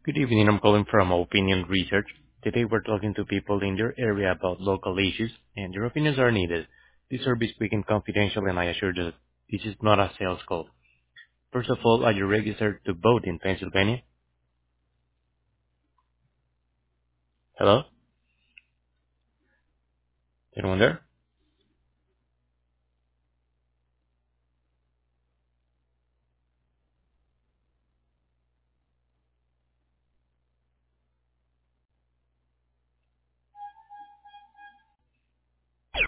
Good evening. I'm calling from Opinion Research. Today we're talking to people in your area about local issues, and your opinions are needed. This service is speaking confidential, and I assure you that this is not a sales call. First of all, are you registered to vote in Pennsylvania? Hello? Anyone there?